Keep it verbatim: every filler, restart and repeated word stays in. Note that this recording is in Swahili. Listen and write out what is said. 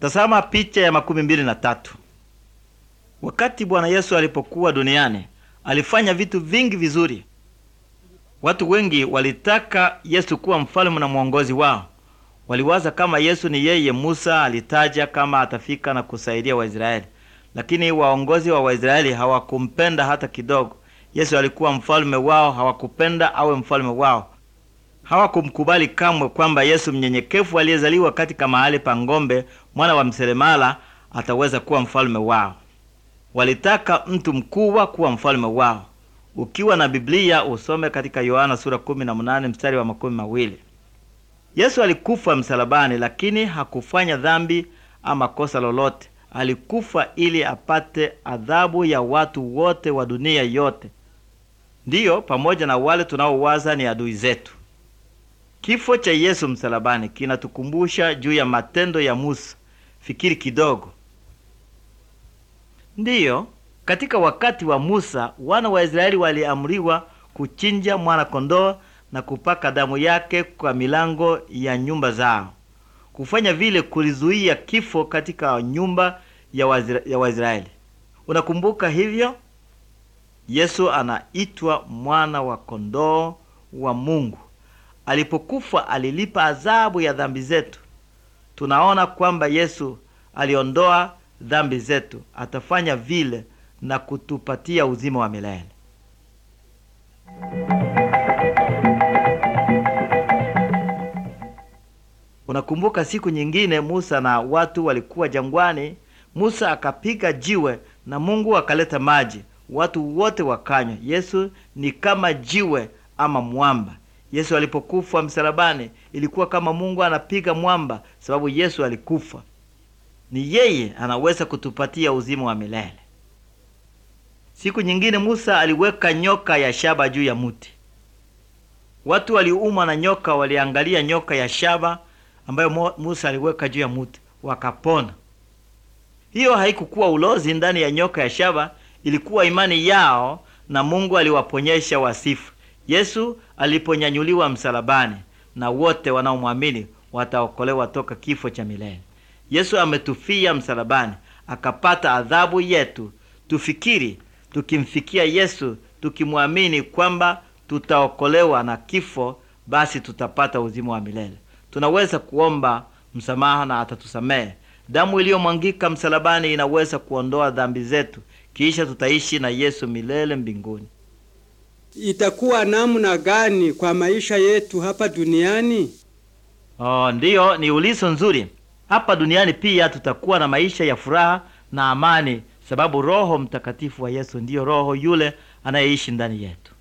Tazama picha ya makumi mbili na tatu. Wakati Bwana Yesu alipokuwa duniani, alifanya vitu vingi vizuri. Watu wengi walitaka Yesu kuwa mfalme na mwongozi wao. Waliwaza kama Yesu ni yeye Musa alitaja kama atafika na kusaidia Waisraeli. Lakini waongozi wa Waisraeli hawakumpenda hata kidogo. Yesu alikuwa mfalme wao, hawakupenda awe mfalme wao. Hawakumkubali kamwe kwamba Yesu mnyenyekevu aliyezaliwa katika mahali pa ng'ombe, mwana wa mseremala, ataweza kuwa mfalme wao. Walitaka mtu mkubwa kuwa mfalme wao. Ukiwa na Biblia usome katika Yohana sura kumi na nane mstari wa makumi mawili. Yesu alikufa msalabani, lakini hakufanya dhambi ama kosa lolote. Alikufa ili apate adhabu ya watu wote wa dunia yote, ndiyo pamoja na wale tunaowaza ni adui zetu. Kifo cha Yesu msalabani kinatukumbusha juu ya matendo ya Musa. Fikiri kidogo. Ndiyo, katika wakati wa Musa, wana wa Israeli waliamriwa kuchinja mwana kondoo na kupaka damu yake kwa milango ya nyumba zao. Kufanya vile kulizuia kifo katika nyumba ya Waisraeli. Unakumbuka hivyo? Yesu anaitwa mwana wa kondoo wa Mungu. Alipokufa alilipa adhabu ya dhambi zetu. Tunaona kwamba Yesu aliondoa dhambi zetu. Atafanya vile na kutupatia uzima wa milele. Unakumbuka siku nyingine Musa na watu walikuwa jangwani. Musa akapiga jiwe na Mungu akaleta maji. Watu wote wakanywa. Yesu ni kama jiwe ama mwamba. Yesu alipokufa msalabani ilikuwa kama Mungu anapiga mwamba, sababu Yesu alikufa. Ni yeye anaweza kutupatia uzima wa milele. Siku nyingine Musa aliweka nyoka ya shaba juu ya muti. Watu waliumwa na nyoka waliangalia nyoka ya shaba ambayo Musa aliweka juu ya muti, wakapona. Hiyo haikukuwa ulozi ndani ya nyoka ya shaba, ilikuwa imani yao na Mungu aliwaponyesha wasifu. Yesu aliponyanyuliwa msalabani, na wote wanaomwamini wataokolewa toka kifo cha milele. Yesu ametufia msalabani, akapata adhabu yetu. Tufikiri, tukimfikia Yesu, tukimwamini kwamba tutaokolewa na kifo, basi tutapata uzima wa milele. Tunaweza kuomba msamaha na atatusamehe. Damu iliyomwangika msalabani inaweza kuondoa dhambi zetu, kisha tutaishi na Yesu milele mbinguni. Itakuwa namna gani kwa maisha yetu hapa duniani? Oh, ndiyo, ni ulizo nzuri. Hapa duniani pia tutakuwa na maisha ya furaha na amani, sababu Roho Mtakatifu wa Yesu ndiyo Roho yule anayeishi ndani yetu.